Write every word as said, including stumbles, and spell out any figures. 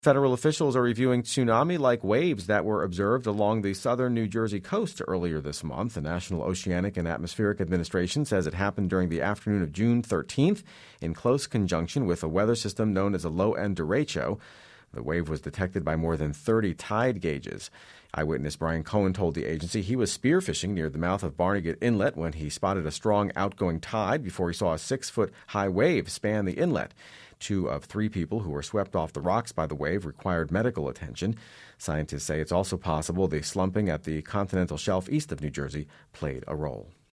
Federal officials are reviewing tsunami-like waves that were observed along the southern New Jersey coast earlier this month. The National Oceanic and Atmospheric Administration says it happened during the afternoon of June thirteenth in close conjunction with a weather system known as a low-end derecho. The wave was detected by more than thirty tide gauges. Eyewitness Brian Cohen told the agency he was spearfishing near the mouth of Barnegat Inlet when he spotted a strong outgoing tide before he saw a six-foot-high wave span the inlet. Two of three people who were swept off the rocks by the wave required medical attention. Scientists say it's also possible the slumping at the continental shelf east of New Jersey played a role.